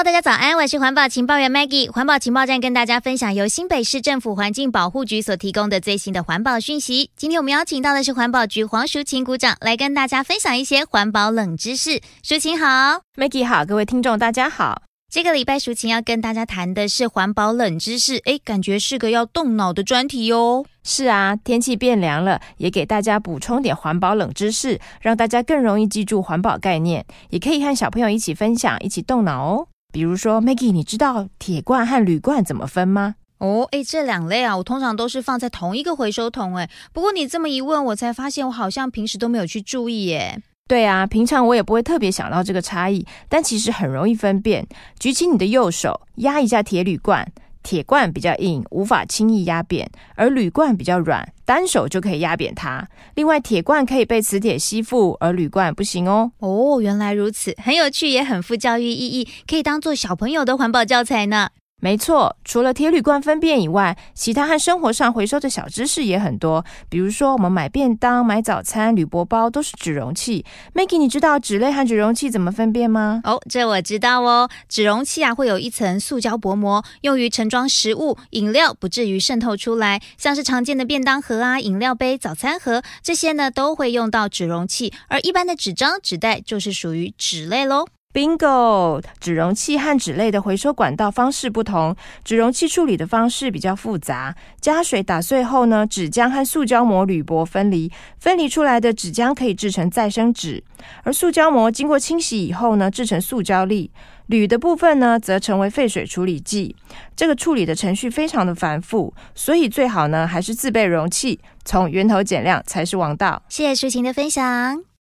大家早安，我是环保情报员 Maggie。环保情报站跟大家分享由新北市政府环境保护局所提供的最新的环保讯息。今天我们邀请到的是环保局黄淑琴股长来跟大家分享一些环保冷知识。淑琴好。 Maggie 好，各位听众大家好。 这个礼拜淑琴要跟大家谈的是环保冷知识，感觉是个要动脑的专题哦。 是啊，天气变凉了，也给大家补充点环保冷知识，让大家更容易记住环保概念，也可以和小朋友一起分享，一起动脑哦。比如说 Maggie 你知道铁罐和铝罐怎么分吗？ 这两类啊，我通常都是放在同一个回收桶不过你这么一问，我才发现我好像平时都没有去注意耶。 对啊，平常我也不会特别想到这个差异，但其实很容易分辨。举起你的右手，压一下铁铝罐，铁罐比较硬，无法轻易压扁，而铝罐比较软，单手就可以压扁它。另外，铁罐可以被磁铁吸附，而铝罐不行哦。 原来如此，很有趣，也很富教育意义，可以当做小朋友的环保教材呢。 没错，除了铁铝罐分辨以外，其他和生活上回收的小知识也很多。比如说我们买便当、买早餐、铝箔包都是纸容器。 Maggie 你知道纸类和纸容器怎么分辨吗？ 这我知道哦。纸容器会有一层塑胶薄膜，用于盛装食物、饮料，不至于渗透出来。像是常见的便当盒饮料杯、早餐盒，这些呢都会用到纸容器。而一般的纸张、纸袋就是属于纸类咯。 Bingo！ 纸容器和纸类的回收管道方式不同，纸容器处理的方式比较复杂。加水打碎后呢，纸浆和塑胶膜铝箔分离出来的纸浆可以制成再生纸，而塑胶膜经过清洗以后呢，制成塑胶粒。铝的部分呢，则成为废水处理剂。这个处理的程序非常的繁复，所以最好呢，还是自备容器，从源头减量才是王道。 谢谢淑琴的分享。